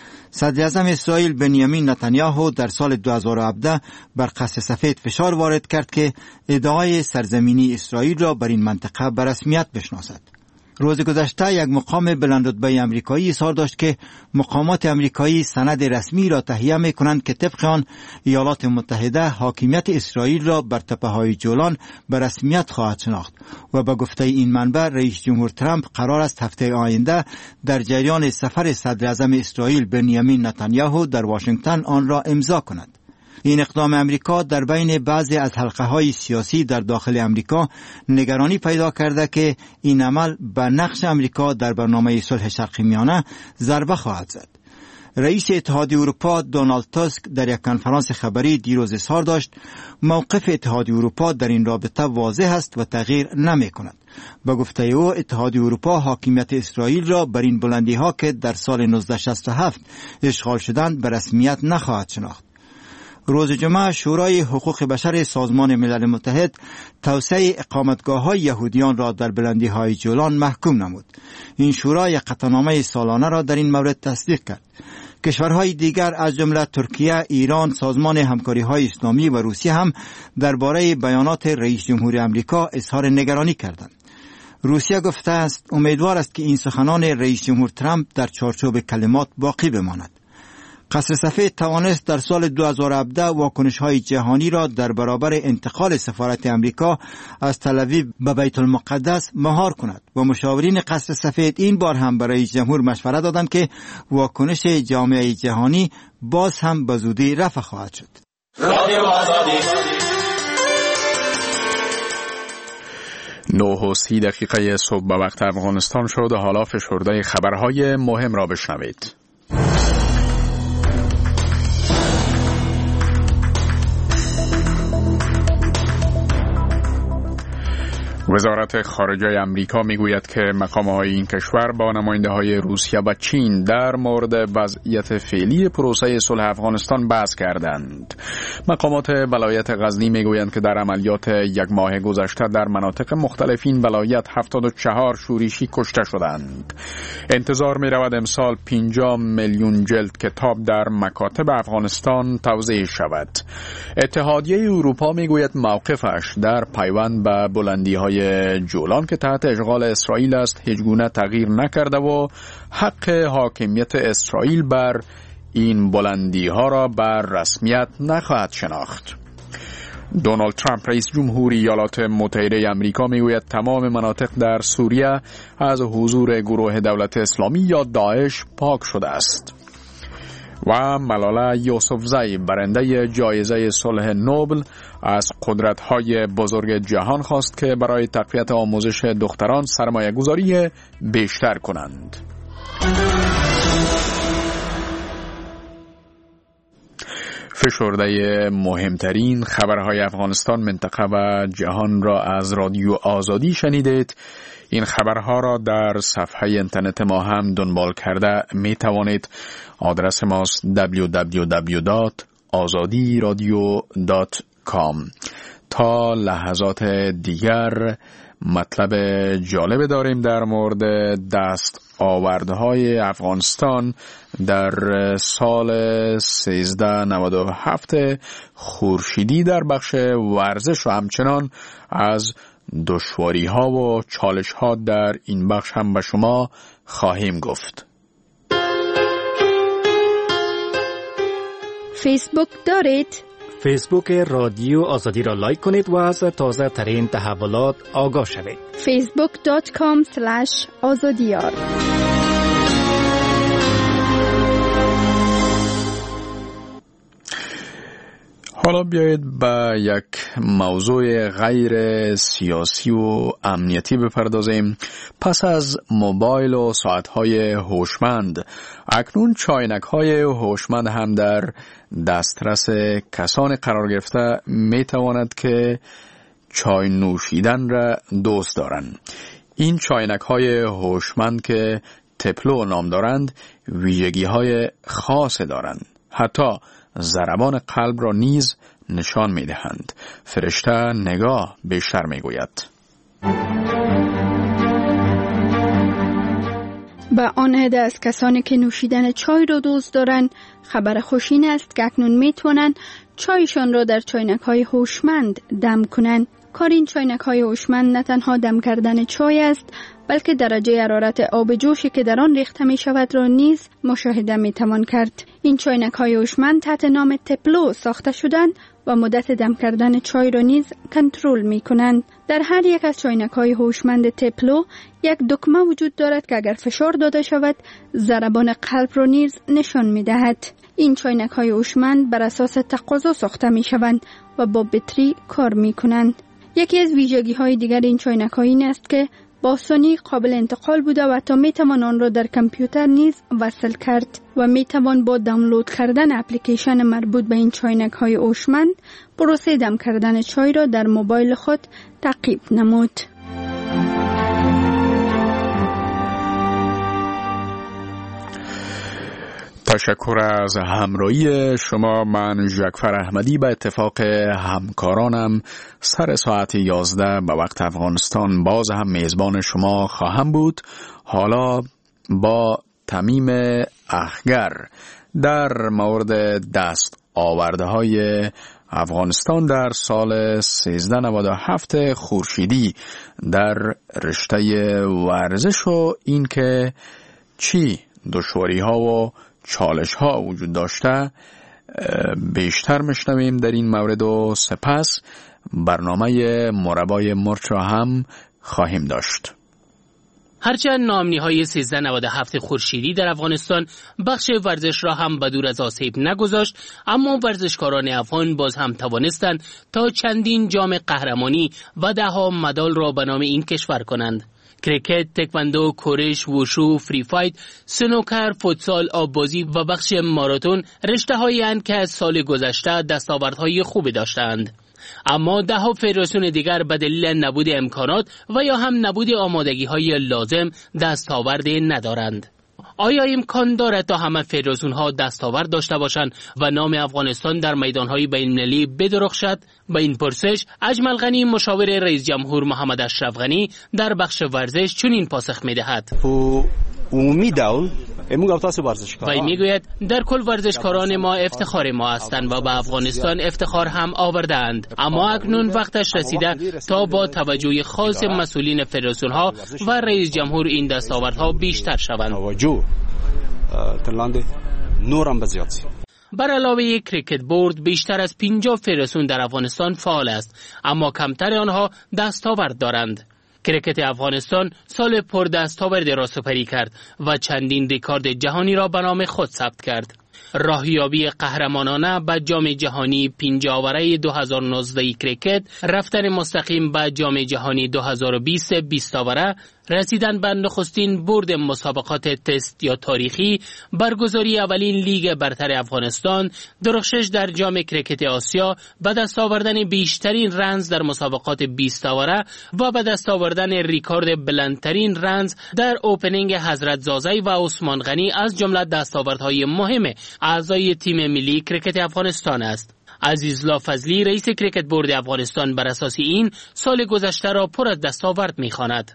صدر اعظم اسرائیل بنیامین نتانیاهو در سال دو هزار و هفده بر قصر سفید فشار وارد کرد که ادعای سرزمینی اسرائیل را بر این منطقه به رسمیت بشناسد. روز گذشته یک مقام بلندرتبه آمریکایی اظهار داشت که مقامات آمریکایی سند رسمی را تهیه می‌کنند که طبق آن ایالات متحده حاکمیت اسرائیل را بر تپه‌های جولان به رسمیت خواهد شناخت و به گفته این منبع رئیس جمهور ترامپ قرار است هفته آینده در جریان سفر صدر اعظم اسرائیل بنیامین نتانیاهو در واشنگتن آن را امضا کند. این اقدام امریکا در بین بعضی از حلقه‌های سیاسی در داخل امریکا نگرانی پیدا کرده که این عمل به نقش امریکا در برنامه صلح شرق میانه ضربه خواهد زد. رئیس اتحادیه اروپا دونالد تاسک در یک کنفرانس خبری دیروز اظهار داشت موقف اتحادیه اروپا در این رابطه واضح است و تغییر نمی کند. به گفته او اتحادیه اروپا حاکمیت اسرائیل را بر این بلندی‌ها که در سال نوزده شصت و هفت اشغال شدند به رسمیت نخواهد شناخت. روز جمعه شورای حقوق بشر سازمان ملل متحد توسعه اقامتگاه‌های یهودیان را در بلندی‌های جولان محکوم نمود. این شورا یک قطعنامه سالانه را در این مورد تصدیق کرد. کشورهای دیگر از جمله ترکیه، ایران، سازمان همکاری‌های اسلامی و روسیه هم درباره بیانات رئیس جمهور آمریکا اظهار نگرانی کردند. روسیه گفته است امیدوار است که این سخنان رئیس جمهور ترامپ در چارچوب کلمات باقی بماند. قصر سفید توانست در سال دو هزار و هفده واکنش‌های جهانی را در برابر انتقال سفارت امریکا از تل آویو به بیت المقدس مهار کند و مشاورین قصر سفید این بار هم برای جمهور مشورت دادند که واکنش جامعه جهانی باز هم به زودی رفع خواهد شد. رادیو آزادی. نه و سی دقیقه صبح به وقت افغانستان شد. حالا فشرده خبرهای مهم را بشنوید. وزارت خارجه امریکا میگوید که مقام‌های این کشور با نماینده‌های روسیه و چین در مورد وضعیت فعلی پروسه صلح افغانستان بحث کردند. مقامات ولایت غزنی میگویند که در عملیات یک ماه گذشته در مناطق مختلف این ولایت هفتاد و چهار شورشی کشته شدند. انتظار می‌رود امسال پنجاه میلیون جلد کتاب در مکاتب افغانستان توزیع شود. اتحادیه اروپا میگوید موقفش در پیوند به بلندی‌های جولان که تحت اشغال اسرائیل است هیچ گونه تغییر نکرده و حق حاکمیت اسرائیل بر این بلندی ها را بر رسمیت نخواهد شناخت. دونالد ترامپ رئیس جمهوری ایالات متحده آمریکا میگوید تمام مناطق در سوریه از حضور گروه دولت اسلامی یا داعش پاک شده است. و ملاله یوسفزئی برنده جایزه صلح نوبل از قدرت‌های بزرگ جهان خواست که برای تقویت آموزش دختران سرمایه‌گذاری بیشتر کنند. فشرده مهمترین خبرهای افغانستان، منطقه و جهان را از رادیو آزادی شنیدید. این خبرها را در صفحه اینترنت ما هم دنبال کرده می توانید. آدرس ماست دبلیو دبلیو دبلیو دات آزادی رادیو دات کام. تا لحظات دیگر مطلب جالب داریم در مورد دست آوردهای افغانستان در سال سیزده نود و هفت خورشیدی در بخش ورزش و همچنان از دشواری ها و چالش ها در این بخش هم به شما خواهیم گفت. فیسبوک دارید؟ فیسبوک رادیو آزادی را لایک کنید و از تازه ترین تحولات آگاه شوید. فیسبوک دات کام اسلش آزادیار. حالا بیایید به یک موضوع غیر سیاسی و امنیتی بپردازیم. پس از موبایل و ساعت‌های هوشمند، اکنون چاینک‌های هوشمند هم در دسترس کسان قرار گرفته می‌تواند که چای نوشیدن را دوست دارند. این چاینک‌های هوشمند که تپلو نام دارند، ویژگی‌های خاص دارند. حتی ضربان قلب را نیز نشان می دهند. فرشته نگاه بیشتر می گوید. به آن عده از کسانی که نوشیدن چای را دوست دارند خبر خوش این است که اکنون می توانند چایشان را در چاینک های هوشمند دم کنند. کار این چاینک های هوشمند نه تنها دم کردن چای است، بلکه درجه حرارت آب جوشی که در آن ریخته می شود را نیز مشاهده می توان کرد. این چاینک های هوشمند تحت نام تپلو ساخته شدند و مدت دم کردن چای را نیز کنترل می کنند. در هر یک از چاینک های هوشمند تپلو یک دکمه وجود دارد که اگر فشار داده شود ضربان قلب را نیز نشان می دهد. این چاینک های هوشمند بر اساس تقاضا ساخته می شوند و با بطری کار می کنند. یکی از ویژگی های دیگر این چاینک ها این است که با آسانی قابل انتقال بوده و تا می توان آن را در کامپیوتر نیز وصل کرد و می توان با دانلود کردن اپلیکیشن مربوط به این چاینک های هوشمند پروسه دم کردن چای را در موبایل خود تعقیب نمود. تشکر از همراهی شما. من ژکفر احمدی به اتفاق همکارانم سر ساعت یازده به وقت افغانستان باز هم میزبان شما خواهم بود. حالا با تمیم اخگر در مورد دست آورده های افغانستان در سال سیزده نود و هفت خورشیدی در رشته ورزش و این که چی دشواری ها و چالش ها وجود داشته بیشتر میشنویم در این مورد و سپس برنامه مربای مرچ را هم خواهیم داشت. هرچند ناامنی‌های سیزده نود و هفت خورشیدی در افغانستان بخش ورزش را هم به دور از آسیب نگذاشت، اما ورزشکاران افغان باز هم توانستند تا چندین جام قهرمانی و ده‌ها مدال را به نام این کشور کنند. کریکت، تکواندو، کورش، ووشو، فری فایت، سنوکر، فوتسال، آببازی و بخش ماراتون رشته‌هایی اند که از سال گذشته دستاوردهای خوبی داشتند. اما ده ها فدراسیون دیگر به دلیل نبود امکانات و یا هم نبود آمادگی‌های لازم دستاورد ندارند. آیا امکان دارد تا همه فدراسیون ها دستاورد داشته باشند و نام افغانستان در میدان‌های بین‌المللی بدرخشد؟ به این پرسش اجمل غنی مشاور رئیس جمهور محمد اشرف غنی در بخش ورزش چنین پاسخ می‌دهد. عمومی دول وی میگوید در کل ورزشکاران ما افتخار ما هستند و به افغانستان افتخار هم آوردند، اما اکنون وقتش رسیده تا با توجه خاص مسئولین فدراسیون ها و رئیس جمهور این دستاوردها بیشتر شوند. بر علاوه کریکت بورد بیشتر از پنجاه فدراسیون در افغانستان فعال است، اما کمتر آنها دستاورد دارند. کریکت افغانستان سال پر دستاورد را سپری کرد و چندین رکورد جهانی را به نام خود ثبت کرد. راهیابی قهرمانانه به جام جهانی پنجاه آوره دو هزار و نوزده کریکت، رفتن مستقیم به جام جهانی دو هزار و بیست بیست آوره، رسیدن به نخستین برد مسابقات تست یا تاریخی، برگزاری اولین لیگ برتر افغانستان، درخشش در جام کریکت آسیا، به دست آوردن بیشترین رنز در مسابقات بیست آوره و به دست آوردن رکورد بلندترین رنز در اوپنینگ حضرت زازی و عثمان غنی از جمله دستاوردهای مهم اعضای تیم ملی کریکت افغانستان است. عزیزالله فضلی رئیس کریکت بورد افغانستان بر اساس این سال گذشته را پر از دستاورد می‌خواند.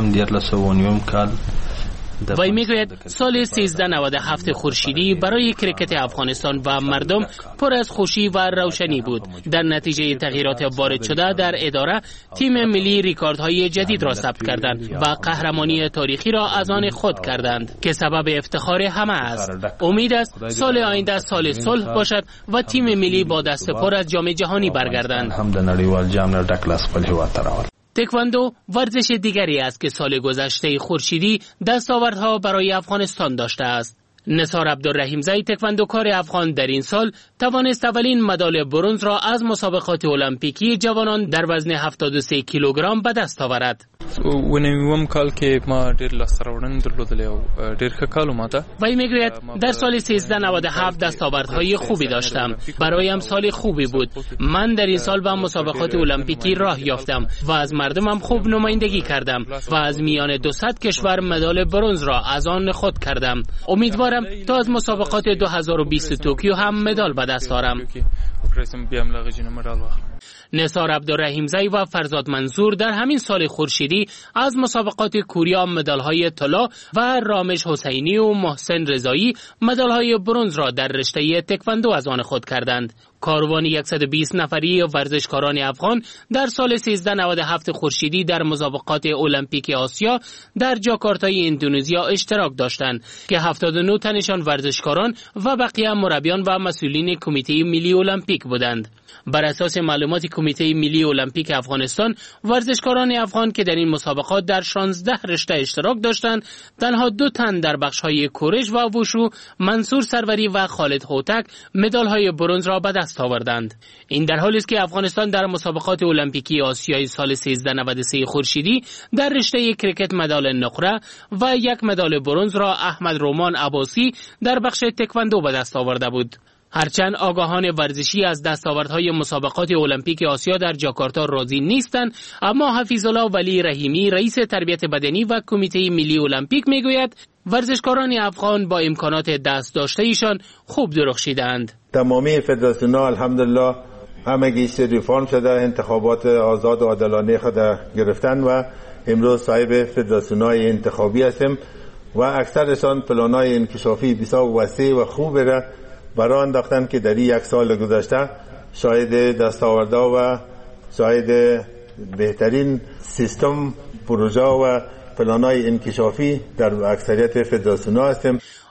وی میگوید سال سیزده نود و هفت خورشیدی برای کریکت افغانستان و مردم پر از خوشی و روشنی بود. در نتیجه تغییرات وارد شده در اداره، تیم ملی ریکاردهای جدید را ثبت کردند و قهرمانی تاریخی را از آن خود کردند که سبب افتخار همه است. امید است سال آینده سال صلح باشد و تیم ملی با دست پر از جام جهانی برگردند. تکواندو ورزش دیگری است که سال گذشته خورشیدی دستاوردها برای افغانستان داشته است. نثار عبدالرحیمزی تکواندوکار افغان در این سال توانست اولین مدال برنز را از مسابقات المپیکی جوانان در وزن هفتاد و سه کیلوگرم به دست آورد. ونیوم کال که ما ډیر لاسته درلودل او ډیر ښه کال ماته. وی میگوید در سال سیزده نود و هفت دستاوردهای خوبی داشتم. برایم سال خوبی بود. من در این سال به مسابقات المپیکی راه یافتم و از مردمم خوب نمایندگی کردم و از میان دوصد کشور مدال برنز را از آن خود کردم. امیدوارم تا از مسابقات دو هزار و بیست توکیو هم مدال به دست آرم. نثار عبدالرحیمزی و فرزاد منصور در همین سال خورشیدی از مسابقات کوریا مدال‌های طلا و رامش حسینی و محسن رضایی مدال‌های برنز را در رشته تکواندو از آن خود کردند. کاروان صد و بیست نفری ورزشکاران افغان در سال سیزده نود و هفت خورشیدی در مسابقات المپیک آسیا در جاکارتای اندونزیا اشتراک داشتند که هفتاد و نه تنشان ورزشکاران و بقیه مربیان و مسئولین کمیته ملی المپیک بودند. بر اساس معلومات کمیته ملی المپیک افغانستان، ورزشکاران افغان که در این مسابقات در شانزده رشته اشتراک داشتند، تنها دو تن در بخش‌های کورش و ووشو، منصور سروری و خالد هوتک، مدال‌های برنز را به دست آوردند. این در حالی است که افغانستان در مسابقات المپیکی آسیای سال سیزده نود و سه خورشیدی در رشته کریکت مدال نقره و یک مدال برنز را احمد رومان عباسی در بخش تکواندو به دست آورده بود. هرچند آگاهان ورزشی از دستاوردهای مسابقات المپیک آسیا در جاکارتا راضی نیستند، اما حفیظالله ولی رحیمی رئیس تربیت بدنی و کمیته ملی المپیک میگوید ورزشکاران افغان با امکانات دست داشته ایشان خوب درخشیدند. تمامی فدراسیون‌ها الحمدلله همگی ریفرم شده، انتخابات آزاد و عادلانه خود گرفتن و امروز صاحب فدراسیون‌های انتخابی هستیم و اکثرشان پلان‌های انکشافی بسیار وسیع و خوب را برای انداختن که در یک سال گذشته شاید دستاوردها و شاید بهترین سیستم پروژه و پلان‌های انکشافی در اکثریت فدراسیون‌ها هستیم.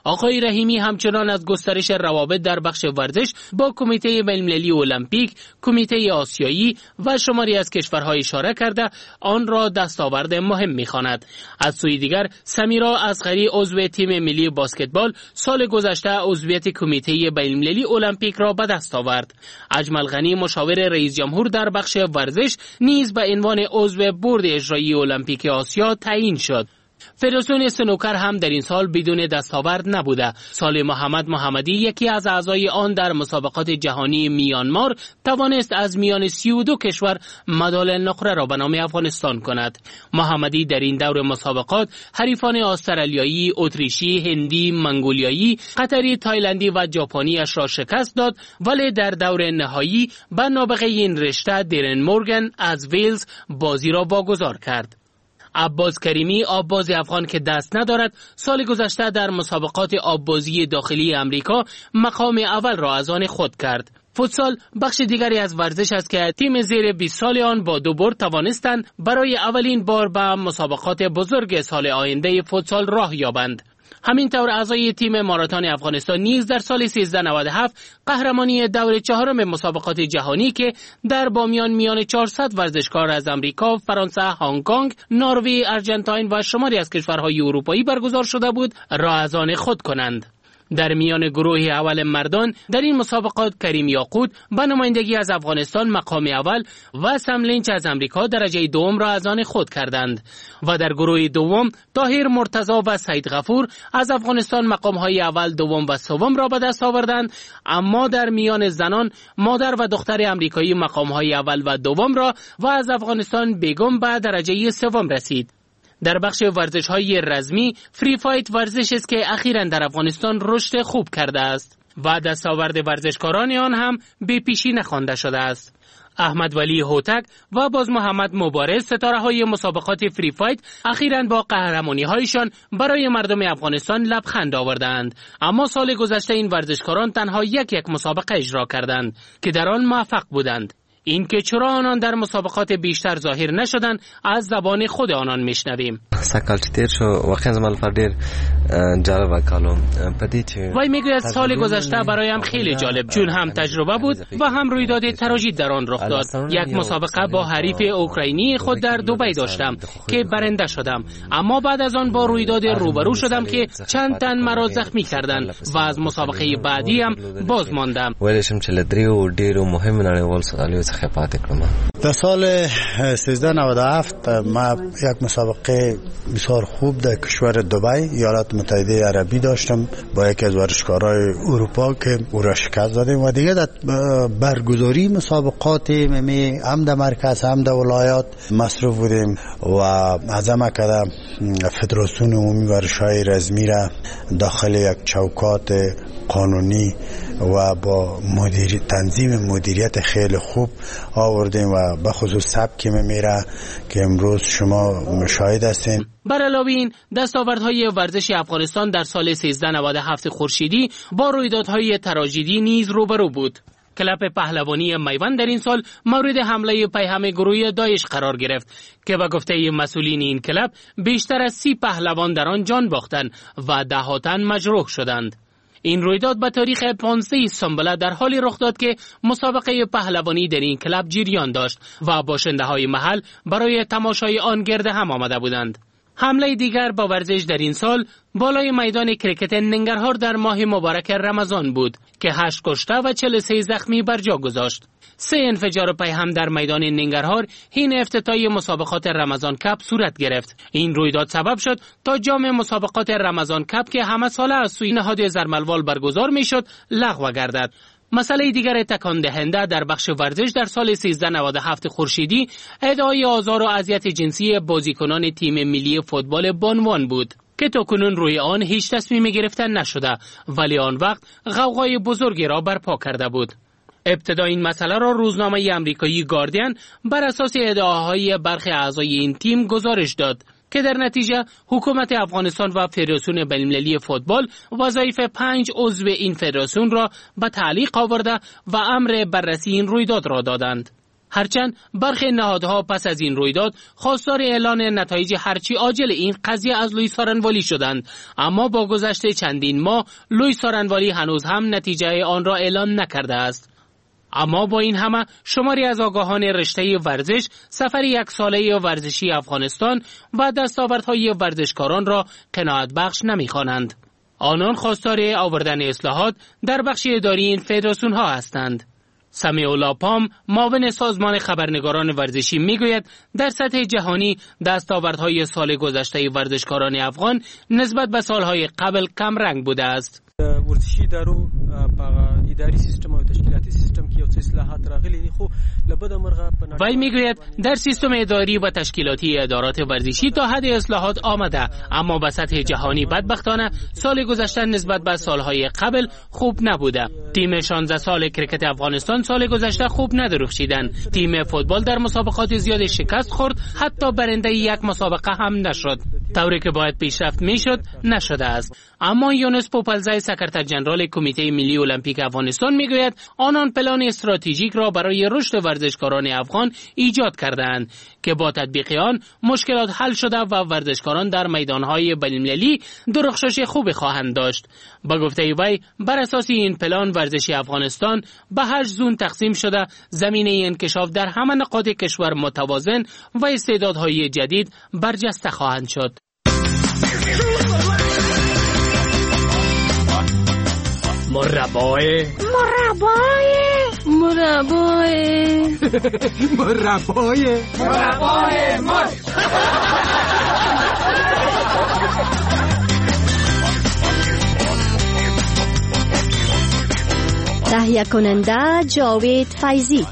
آقای رحیمی همچنان از گسترش روابط در بخش ورزش با کمیته بین‌المللی المپیک، کمیته آسیایی و شماری از کشورها اشاره کرده آن را دستاورد مهم می‌خواند. از سوی دیگر سمیرا اصغری عضو تیم ملی بسکتبال سال گذشته عضویت کمیته بین‌المللی المپیک را به دست آورد. اجمل غنی مشاور رئیس جمهور در بخش ورزش نیز به عنوان عضو بورد اجرایی المپیک آسیا تعیین شد. فدراسیون سنوکر هم در این سال بدون دستاورد نبوده. صالح محمد محمدی یکی از اعضای آن در مسابقات جهانی میانمار توانست از میان سی و دو کشور مدال نقره را به نام افغانستان کند. محمدی در این دور مسابقات حریفان استرالیایی، اتریشی، هندی، منگولیایی، قطری، تایلندی و ژاپنی اش را شکست داد، ولی در دور نهایی به نابغه این رشته دیرن مورگان از ویلز بازی را واگذار کرد. عباس کریمی آبباز افغان که دست ندارد سال گذشته در مسابقات آببازی داخلی امریکا مقام اول را از آن خود کرد. فوتسال بخش دیگری از ورزش است که تیم زیر بیست سال آن با دو برد توانستند برای اولین بار به مسابقات بزرگ سال آینده فوتسال راه یابند. همینطور اعضای تیم ماراتن افغانستان نیز در سال سیزده نود و هفت قهرمانی دور چهارم مسابقات جهانی که در بامیان میان چهارصد ورزشکار از امریکا، فرانسه، هنگ کنگ، نروژ، آرژانتین و شماری از کشورهای اروپایی برگزار شده بود را از آن خود کنند. در میان گروه اول مردان در این مسابقات کریم یاقوت به نمایندگی از افغانستان مقام اول و سم لینچ از امریکا درجه دوم را از آن خود کردند و در گروه دوم طاهر مرتضی و سید غفور از افغانستان مقام های اول، دوم و سوم را به دست آوردند. اما در میان زنان مادر و دختر امریکایی مقام های اول و دوم را و از افغانستان بیگم به درجه سوم رسید. در بخش ورزش‌های رزمی فری فایت ورزش است که اخیراً در افغانستان رشد خوب کرده است و دستاورد ورزشکاران آن هم به پیشی نخوانده شده است. احمد ولی هوتک و باز محمد مبارز ستاره‌های مسابقات فری فایت اخیراً با قهرمانی‌هایشان برای مردم افغانستان لبخند آوردند. اما سال گذشته این ورزشکاران تنها یک یک مسابقه اجرا کردند که در آن موفق بودند. این که چرا آنان در مسابقات بیشتر ظاهر نشدند از زبان خود آنان میشنویم. سکال تیر شو واقعا زمان لپاره جالب کالو پدی چه وای میگوید سال گذشته برایم خیلی جالب چون هم تجربه بود و هم رویداد تراژیک در آن رخ داد. یک مسابقه با حریف اوکراینی خود در دبی داشتم که برنده شدم، اما بعد از آن با رویداد روبرو شدم که چند تن مرا زخمی کردند و از مسابقه بعدی هم باز ماندم. ولشم چه لدریو ډیرو مهم نړیوال سوالیو څخه پاتې کړم. در سال سیزده نود و هفت ما یک مسابقه بسیار خوب در کشور دبی ایالات متحده عربی داشتم با یکی از ورزشکارای اروپا که او را شکست دادیم و دیگه در برگزاری مسابقات می هم در مرکز هم در ولایات مصروف بودیم و عزم کرده فدراسیون عمومی ورزش‌های رزمی را داخل یک چوکات قانونی و با مدیر تنظیم مدیریت خیلی خوب آوردیم و به خصوص سبک میره که امروز شما مشاهد هستین. بر علاوه این دستاوردهای ورزش افغانستان در سال سیزده نود و هفت خورشیدی با رویدادهای تراژدی نیز روبرو بود. کلب پهلوانی میوند در این سال مورد حمله پیهم گروه داعش قرار گرفت که به گفته مسئولین این کلب بیشتر از سی پهلوان در آن جان باختند و ده‌ها تن مجروح شدند. این رویداد به تاریخ پانزده سنبله در حالی رخ داد که مسابقه پهلوانی در این کلب جریان داشت و باشنده‌های محل برای تماشای آن گرد هم آمده بودند. حمله دیگر با ورزش در این سال بالای میدان کرکت ننگرهار در ماه مبارک رمضان بود که هشت کشته و چهل و سه زخمی بر جا گذاشت. سه انفجار پیهم در میدان ننگرهار حین افتتاحیه مسابقات رمضان کپ صورت گرفت. این رویداد سبب شد تا جام مسابقات رمضان کپ که همه ساله از سوی نهاد زرملوال برگزار میشد لغو گردد. مسئله دیگر تکان دهنده در بخش ورزش در سال سیزده نود و هفت خورشیدی ادعای آزار و اذیت جنسی بازیکنان تیم ملی فوتبال بانوان بود که تاکنون روی آن هیچ تصمیم گرفتن نشده، ولی آن وقت غوغای بزرگی را برپا کرده بود. ابتدا این مسئله را روزنامه امریکایی گاردین بر اساس ادعاهای برخی اعضای این تیم گزارش داد که در نتیجه حکومت افغانستان و فدراسیون بین‌المللی فوتبال وظایف پنج عضو این فدراسیون را به تعلیق آورده و امر بررسی این رویداد را دادند. هرچند برخی نهادها پس از این رویداد خواستار اعلان نتایج هرچی عاجل این قضیه از لویس آرنوالی شدند، اما با گذشت چندین ماه لویس آرنوالی هنوز هم نتیجه آن را اعلان نکرده است. اما با این همه شماری از آگاهان رشته ورزش سفر یک ساله ورزشی افغانستان و دستاوردهای ورزشکاران را قناعت بخش نمی‌خوانند. آنان خواستار آوردن اصلاحات در بخش اداری این فدراسیون ها هستند. سمیع الله پام، معاون سازمان خبرنگاران ورزشی میگوید در سطح جهانی دستاوردهای سال گذشته ورزشکاران افغان نسبت به سالهای قبل کم رنگ بوده است. ورزشي ادارو په اداري سیستم او تشکیلاتی سیستم کې یو څه اصلاحات راغلي خو لبد مرغه په وی میگوید در سیستم اداری و تشکیلاتی ادارات ورزشی تا حد اصلاحات آمده، اما به سطح جهانی بدبختانه سال گذشته نسبت به سالهای قبل خوب نبوده. تیم شانزده سال کرکت افغانستان سال گذشته خوب ندرخشیدند. تیم فوتبال در مسابقات زیاد شکست خورد، حتی برنده یک مسابقه هم نشد. طوری که باید پیشرفت میشد نشده است. اما یونس پوپلزای سکرتر جنرال کمیته ملی المپیک افغانستان میگوید آنان پلان استراتژیک را برای رشد ورزشکاران افغان ایجاد کردند که با تطبیق آن مشکلات حل شده و ورزشکاران در میدانهای بین‌المللی درخشش خوبی خواهند داشت. با گفته وی بر اساس این پلان ورزش افغانستان به هشت زون تقسیم شده زمینه انکشاف در همه نقاط کشور متوازن و استعدادهای جدید برجسته خواهند شد. مربای مربای مربای مربای مربای مرد تهیه کننده جاوید فیضی.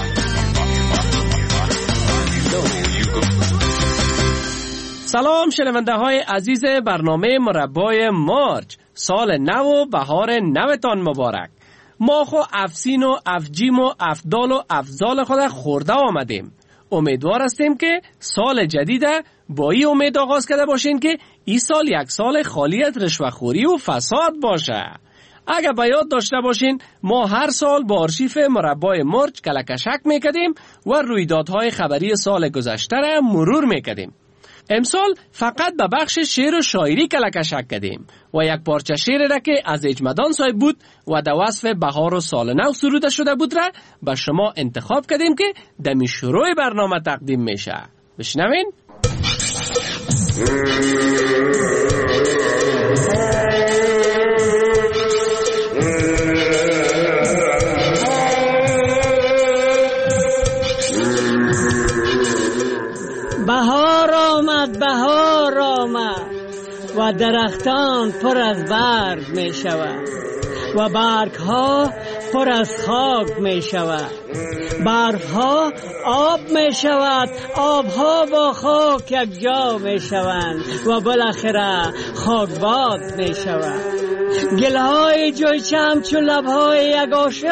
سلام شنونده های عزیز برنامه مربای مارچ. سال نو و بهار نوتان مبارک. ما خو افسین و افجیم و افدال و افضال خود خورده آمدیم. امیدوار هستیم که سال جدید با این امید آغاز کرده باشین که این سال یک سال خالی از رشوه‌خوری و فساد باشه. اگر به یاد داشته باشین ما هر سال با آرشیف مربای مارچ کلکشک میکردیم و رویدادهای خبری سال گذشته را مرور میکردیم. امسال فقط به بخش شعر و شاعری کلکشک کردیم و یک پارچه شعر را که از اجمدان صاحب بود و در وصف بهار و سال نو سروده شده بود را به شما انتخاب کردیم که دمی شروع برنامه تقدیم میشه. بشنوین؟ بهار آمد بهار آمد و درختان پر از برگ می شود و برگ ها پر از خاک می شود. برف ها آب می شود، آب ها با خاک یک جا می شوند و بالاخره خاکباد می شود. گل های جویچه همچون لب های یک عاشق